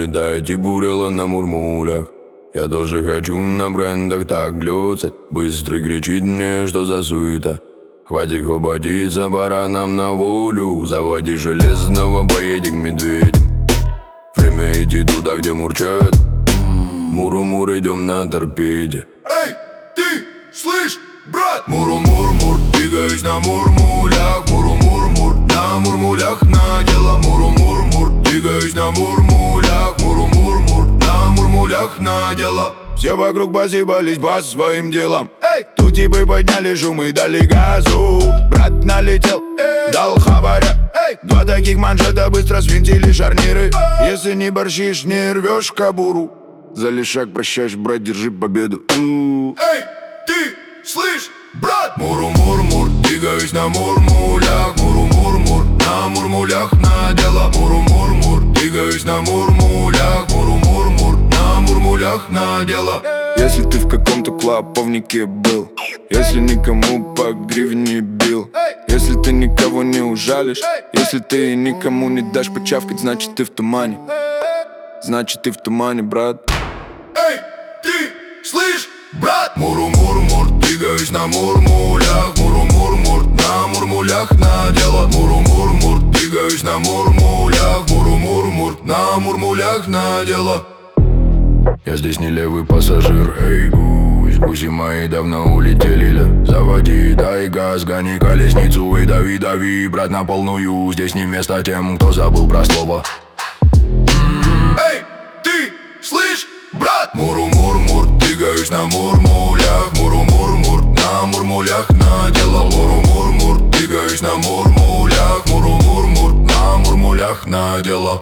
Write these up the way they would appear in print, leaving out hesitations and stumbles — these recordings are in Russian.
летает и бурила на мурмулях. Я тоже хочу на брендах так глюцать. Быстрый кричит мне, что за суета. Хватит хватиться, пора нам на волю. Заводи железного, поедем к медведям. Время идти туда, где мурчат. Муру-мур, идем на торпеде. Эй, ты, слышь, брат? Муру-мур-мур, двигаюсь на мурмулях. Муру-мур-мур, на мурмулях на дело. Муру-мур-мур, двигаюсь на мурмулях. Муру-мур-мур, на мурмулях на дело. Все вокруг посыпались по своим делам. Эй, Тут типы подняли шум и дали газу. Брат налетел, дал хабаря. эй, Два таких манжета быстро свинтили шарниры. Если не борщишь, не рвешь кобуру. За лишак прощаешь, брат, держи победу. эй, ты, слышь, брат? Муру-мур-мур, двигаюсь на мурмулях. Муру-мур-мур, на мурмулях на дело. Муру-мур-мур, двигаюсь на мурмулях. Муру-мур-мур, на мурмулях на дело. Если ты в каком-то клоповнике был, если никому по гривне бил, если ты никого не ужалишь, если ты никому не дашь почавкать, значит ты в тумане. Значит ты в тумане, брат. Эй, ты, слышь, брат? Муру-мур-мур, двигаюсь на мурмулях. Муру-мур-мур, на мурмулях на дело. Муру-мур-мур, двигаюсь на мурмулях. Муру-мур-мур, на мурмулях на дело. Я здесь не левый пассажир, эй, гусь. Гуси мои давно улетели, да. Заводи, дай газ, гони колесницу и дави, дави, брат, на полную. Здесь не место тем, кто забыл про слово. Эй, ты, слышь, брат? Муру-мур-мур, двигаюсь на мурмулях. Муру-мур-мур, на мурмулях на дело. Муру-мур-мур, двигаюсь на мурмулях. Муру-мур-мур, на мурмулях на дело.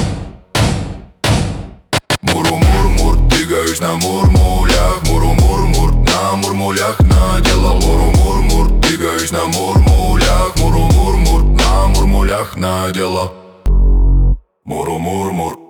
Муру-мур-мур, двигаюсь на мурмулях. Муру-мур-мур, на мурмулях на дело. Муру-мур-мур, двигаюсь на мурмулях. Муру-мур-мур, на мурмулях на дело. Муру-мур-мур.